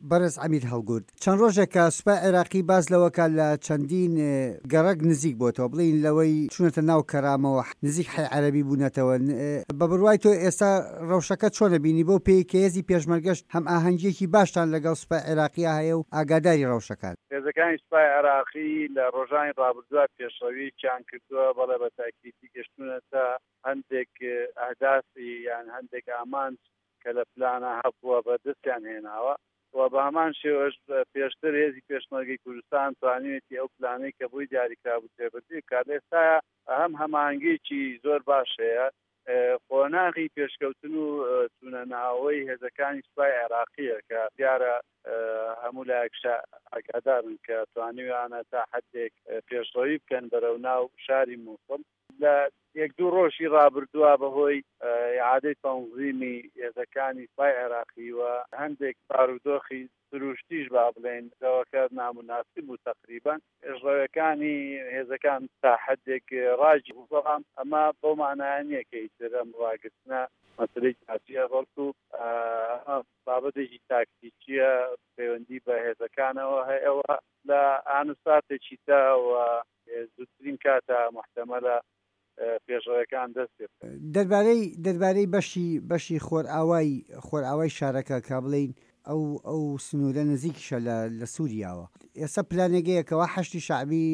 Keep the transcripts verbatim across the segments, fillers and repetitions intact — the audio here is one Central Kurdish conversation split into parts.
بەرز عەمید هەڵگورد چەند ڕۆژێکە سوپای عێراقی باز لەوەکە لە چەندین گەڕەک نزیک بۆتەوە بڵین لەوەی چوونەتە ناو کەرامەوە نزیک حی عەرەبی بوونەتەوە بە بڕوای تۆ ئێستا ڕەوشەکە چۆنە بینی بۆ پێی کە هێزی پێشمەرگەشت هەم ئاهەنگیەکی باشتان لەگەڵ سوپای عێراقیە هەیە و ئاگاداری ڕەوشەکان هێزەکانی سوپای عێراقی لە ڕۆژانی ڕابردووە پێشەوییان کردووە بەڵێ بە تاکیدی گەشتونەتە هەندێک ئەهدافی یان هەندێک ئامانج کە لە پلانە هەبووە بەدەستیان هێناوە و بە هەمان شێوەش پێشتر هێزی پێشمەرگەی کوردستان توانێتی ئەو پلانەی کە بووی دیاریکرابوو تێبەردی کات ئێستاە هەم هەماهەنگێکی زۆر باش هەیە خۆناغی پێشکەوتن و چوونەناوەی هێزەکانی سوپای عێراقیە کە دیارە هەموو لایەک ئاگادارن کە توانیویانە تا حدێک پێشڕەوی بکەن بەرەو ناو شاری مووسڵ لە یەک دوو ڕۆژی ڕابردووە بەهۆی عادەی تەنزیمی هێزەکانی سوپای عێراقی و هەندێک بارودۆخی سروشتیش با بڵێن دەوەکە ناموناسب و تقریبا ڕێژەوەکانی هێزەکان تا حدێک ڕاجی بووڵام ئەمە بۆ مانایە کە ئیتر ئەم ڕاگرتنە مەسلەی تاچیە بەڵکو بابەتێکی تاکتیکیە پەیوەندی بە هێزەکانەوە هەیەەوە لە ئانوساتێکی تاوە زووترین کاتە محتەمەلە پێشڕەوەکان دەست دەربارەی دەربارەی بەشی بەشی خۆرئاوای خۆرئاوای شارەکە کا بڵین ئەو ئەو سنوورە نزیکیشە لە سووریاوە ئێستا پلانێگەیەکەوە حەشتی شعبی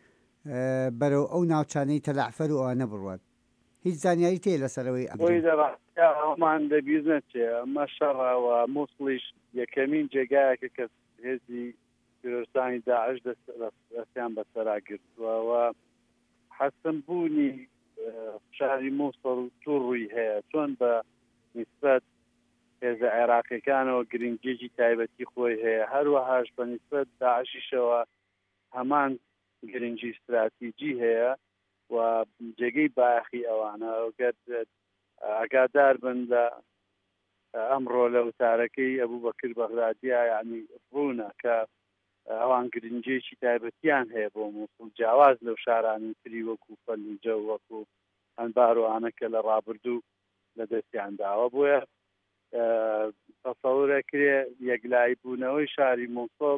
بەرەو ئەو ناوچانەی تەلەعفەر و ئەوانە بڕوات هیچ زانیاری تێ لەسەرەوەی ئەومان دەبیست نەچێ ئەمە شەڕەوە مووسڵیش یەکەمین جێگایەکە کە هێزی کوردستانی داعش دەستیان بەسەرا گرتووە حەسم بوونی شاری مووسڵ تووڕووی هەیە چۆن بە نیسبەت هێزە عێراقیەکانەوە گرنگجێکی تایبەتی خۆی هەیە هەروەهاش بە نیسبەت داعشیشەوە هەمان گرنگی استراتیجی هەیە و جێگەی باخی ئەوانە ئاگادار بن لە ئەمڕۆ لە وتارەکەی ئەبوو بەکر بەغدادیە یعنی ڕوونە کە ئەوان گرنگجێکی تایبەتیان هەیە بۆ مووسڵ جیاواز لەو شارانی تری وەکو فەلوجە وەکو ئەنباروانەکە لە ڕابردوو لە دەستیان داوە بۆیە تەسەورەکرێ یەکلای بوونەوەی شاری مووسڵ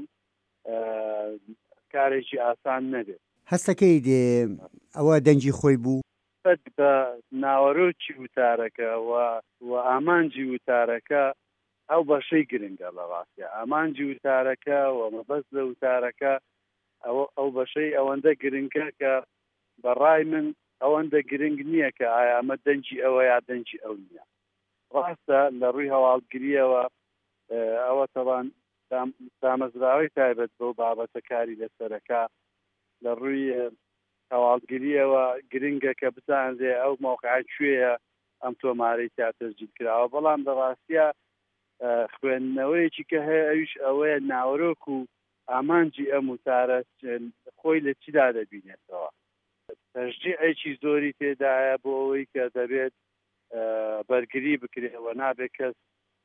کارێکی ئاسان نەبێت هەستەکەی دێ ئەوە دەنجی خۆی بوو بە ناوەڕۆکی وتارەکە و ئامانجی وتارەکە ئەو بەشەی گرنگە لە ڕاستە ئامانجی وتارەکە و مەبەست لە وتارەکە ئەو بەشەی ئەوەندە گرنگە کە بەڕای من ئەوەندە گرنگ نییە کە ئایا ئەمە دەنجی ئەوە یا دەنجی ئەو نییە ڕاستە لە ڕووی هەواڵگریەوە ئەوە تەوان دامەزراوەی تایبەت بۆ بابەتە کاری لەسەرەکە لە ڕووی هەواڵگریەوە گرنگە کە بزانێ ئەو مۆقعە کوێیە ئەم تۆمارەی تیاتەرجیل کراوە بەڵام لە ڕاستیە خوێندنەوەیەکی کە هەیە ئەویش ئەوەیە ناوەرۆک و ئامانجی ئەم وتارە خۆی لە چیدا دەبینێتەوە تەشجیعێکی زۆری تێدایە بۆ ئەوەی کە دەبێت بەرگری بکرێەوە نابێت کەس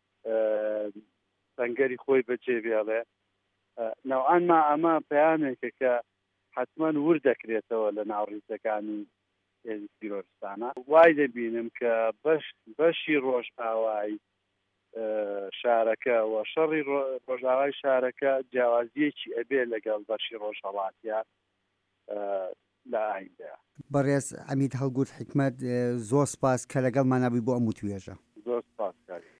سەنگەری خۆی بەجێ بێڵێ نەوانما ئەمە پەیامێکە کە حتمما ور دەکرێتەوە لە ناوڕیزەکانی تیرۆریستانە وای دەبینم کە بەش بەشی ڕۆژئاوای شارەکە و شەڕی ڕۆژئاوای شارەکە جیاوازیەکی ئەبێ لەگەڵ بەشی ڕۆژهەڵاتیە لە ئایندەیە. بەڕێز عەمید هەڵگورد حکمەت زۆر سپاس کە لەگەڵمان نابووی بۆ ئەم وتوێژە. زۆر سپاس.